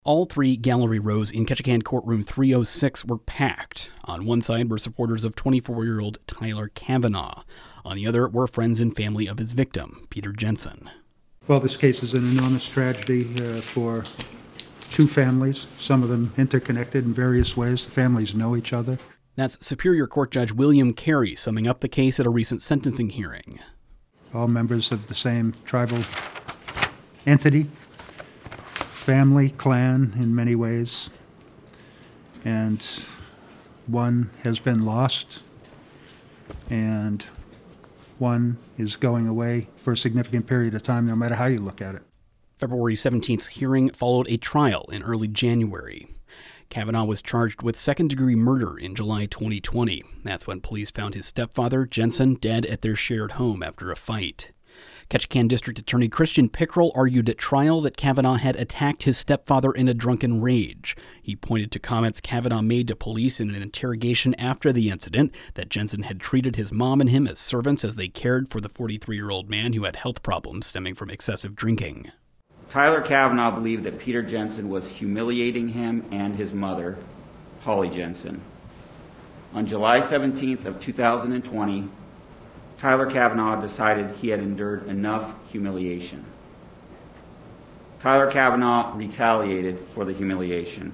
All three gallery rows in Ketchikan Courtroom 306 were packed. On one side were supporters of 24-year-old Tyler Kavanaugh. On the other were friends and family of his victim, Peter Jensen. Well, this case is an enormous tragedy for two families, some of them interconnected in various ways. The families know each other. That's Superior Court Judge William Carey summing up the case at a recent sentencing hearing. All members of the same tribal entity, family, clan in many ways, and one has been lost, and one is going away for a significant period of time, no matter how you look at it. February 17th's hearing followed a trial in early January. Kavanaugh was charged with second-degree murder in July 2020. That's when police found his stepfather, Jensen, dead at their shared home after a fight. Ketchikan District Attorney Christian Pickrell argued at trial that Kavanaugh had attacked his stepfather in a drunken rage. He pointed to comments Kavanaugh made to police in an interrogation after the incident, that Jensen had treated his mom and him as servants as they cared for the 43-year-old man who had health problems stemming from excessive drinking. Tyler Kavanaugh believed that Peter Jensen was humiliating him and his mother, Holly Jensen. On July 17th of 2020, Tyler Kavanaugh decided he had endured enough humiliation. Tyler Kavanaugh retaliated for the humiliation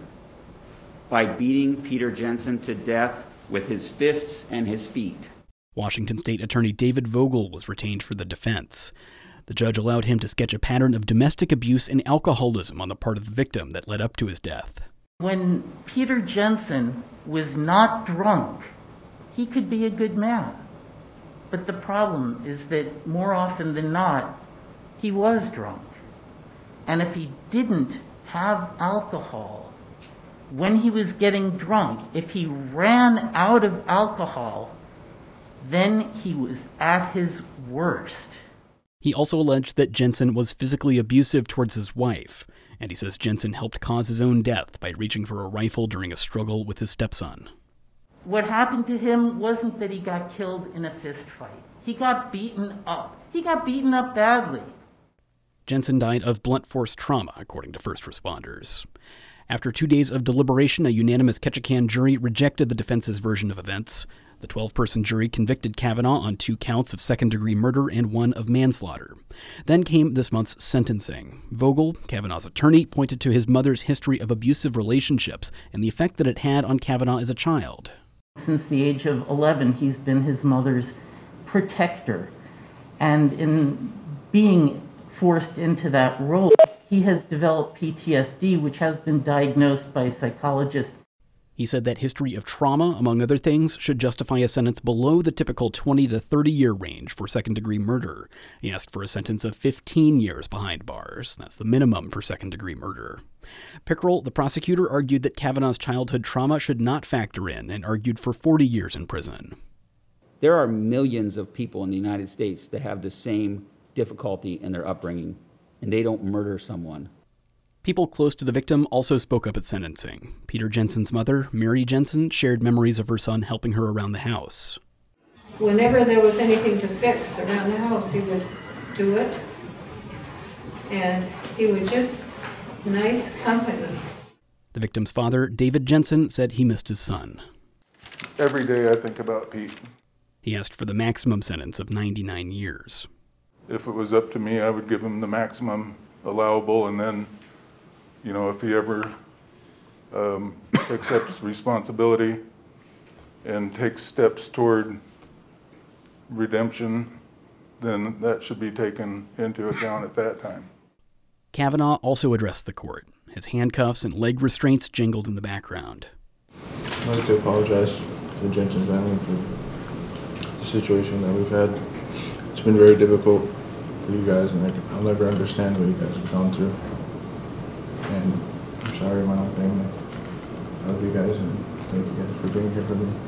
by beating Peter Jensen to death with his fists and his feet. Washington State Attorney David Vogel was retained for the defense. The judge allowed him to sketch a pattern of domestic abuse and alcoholism on the part of the victim that led up to his death. When Peter Jensen was not drunk, he could be a good man. But the problem is that more often than not, he was drunk. And if he didn't have alcohol, when he was getting drunk, if he ran out of alcohol, then he was at his worst. He also alleged that Jensen was physically abusive towards his wife, and he says Jensen helped cause his own death by reaching for a rifle during a struggle with his stepson. What happened to him wasn't that he got killed in a fist fight. He got beaten up. He got beaten up badly. Jensen died of blunt force trauma, according to first responders. After 2 days of deliberation, a unanimous Ketchikan jury rejected the defense's version of events. The 12-person jury convicted Kavanaugh on 2 counts of second-degree murder and 1 of manslaughter. Then came this month's sentencing. Vogel, Kavanaugh's attorney, pointed to his mother's history of abusive relationships and the effect that it had on Kavanaugh as a child. Since the age of 11, he's been his mother's protector. And in being forced into that role, he has developed PTSD, which has been diagnosed by a psychologist. He said that history of trauma, among other things, should justify a sentence below the typical 20 to 30-year range for second-degree murder. He asked for a sentence of 15 years behind bars. That's the minimum for second-degree murder. Pickrell, the prosecutor, argued that Kavanaugh's childhood trauma should not factor in and argued for 40 years in prison. There are millions of people in the United States that have the same difficulty in their upbringing, and they don't murder someone. People close to the victim also spoke up at sentencing. Peter Jensen's mother, Mary Jensen, shared memories of her son helping her around the house. Whenever there was anything to fix around the house, he would do it. And he was just nice company. The victim's father, David Jensen, said he missed his son. Every day I think about Pete. He asked for the maximum sentence of 99 years. If it was up to me, I would give him the maximum allowable, and then if he ever accepts responsibility and takes steps toward redemption, then that should be taken into account at that time. Kavanaugh also addressed the court. His handcuffs and leg restraints jingled in the background. I'd like to apologize to the Jensen family for the situation that we've had. It's been very difficult for you guys, and I'll never understand what you guys have gone through. And I'm sorry, my own family. I love you guys, and thank you guys for being here for me.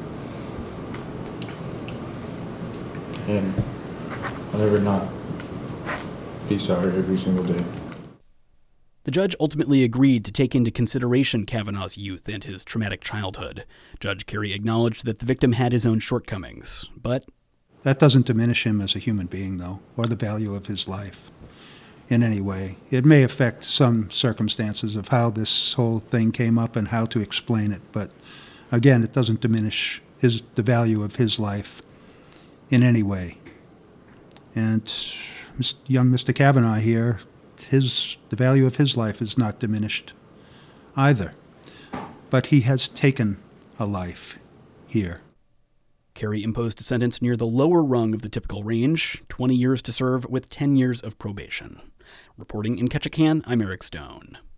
And I'll never not be sorry every single day. The judge ultimately agreed to take into consideration Kavanaugh's youth and his traumatic childhood. Judge Carey acknowledged that the victim had his own shortcomings, but that doesn't diminish him as a human being, though, or the value of his life. in any way. It may affect some circumstances of how this whole thing came up and how to explain it, but again, it doesn't diminish the value of his life in any way. And young Mr. Kavanaugh here, the value of his life is not diminished either. But he has taken a life here. Carey imposed a sentence near the lower rung of the typical range, 20 years to serve with 10 years of probation. Reporting in Ketchikan, I'm Eric Stone.